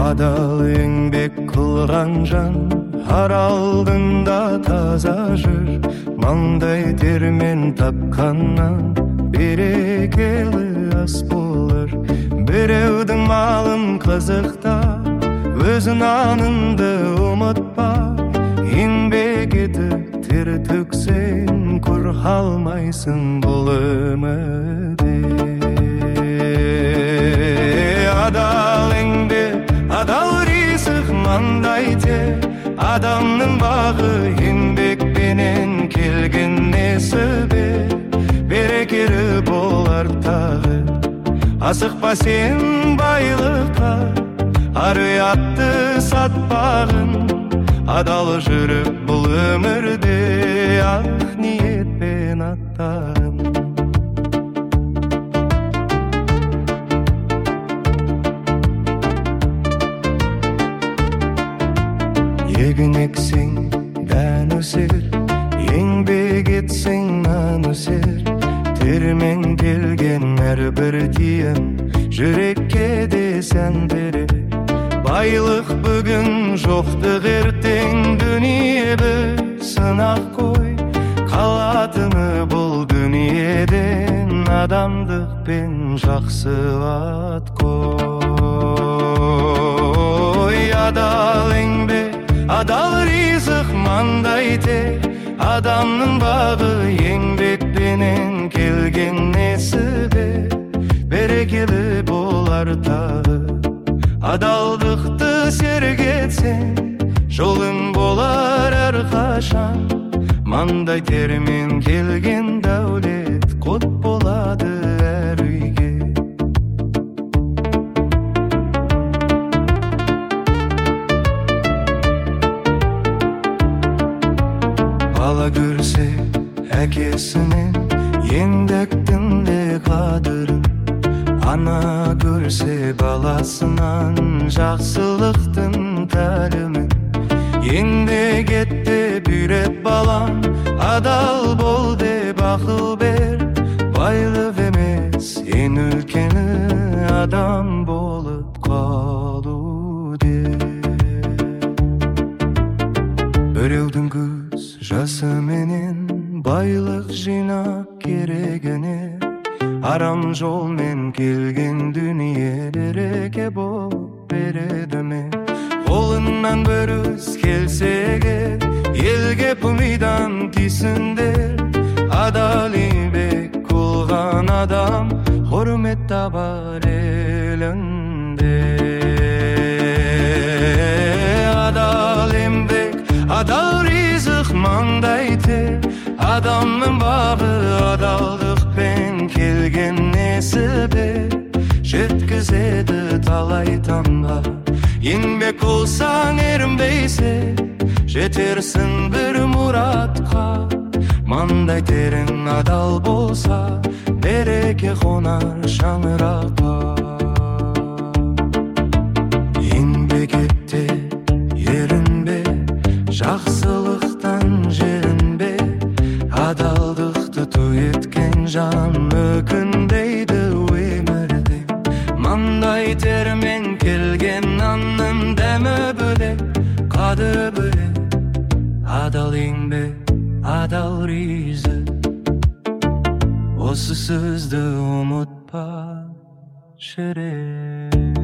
Adal еңбек кылган жан ар алдында таза жүр. Маңдай термен тапканнан берекелі ас болар. Біреудің малын қызықта өз наныңды ұмытпа. Еңбек етіп тер төксең құр қалмайсың бұл өмірде. Адал еңбек, адал ризық маңдай тер. Адамның бағы еңбекпенен келген несібе. Берекелі болар тағы. Асықпа сен байлыққа, ар ұятты сатпағын. Адал жүріп бұл өмірде ақ ниетпен аттағын. Егін ексең дән өсер, еңбек етсең нан өсер. Термен келген әрбір тиын жүрекке де сән берер. Байлық бүгін жоқтық ертең дүние бір сынақ қой. Қалатыны бұл дүниеден адамдық пен жақсы ат қой. Адал еңбек, адал ризық маңдай тер. Адамның бағы еңбекпенен келген несібе. Берекелі болар тағы. Адалдықты сергетсең жолың болар әрқашан. Маңдай термен келген дәулет құт болады әр үйге. Бала көрсе әкесінен еңбектің де қадырын. Ана көрсе баласынан жақсылықтың тәлімін. Еңбек ет деп үйрет балам, адал бол деп ақыл бер. Байлық емес ең үлкені адам болып қалу деп. Біреудің көз жасыменен байлық жинап керегіне. Арам жолмен келген дүние береке боп береді ме? Қолынан бір өз келсеге елге пымидан тисіндер. Адал еңбек қылған адам құрмет табар елінде. Адал еңбек, адал ризық маңдай тер. Адамның бағы адалдықпен келген несібе. Жеткізеді талай таңға. Еңбек қылсаң ерінбейсің, жетерсің бір мұратқа. Маңдай терің адал болса, береке қонар шаңыраққа. Еңбек етте ерінбе, жақсылықтан жерінбе. Адалдықты ту еткен жан өкіндейді өмірде. Маңдай термен келген нанның дәмі бөлек, қады бөлек. Адал еңбек, адал ризық, осы сөзді ұмытпа жүрек.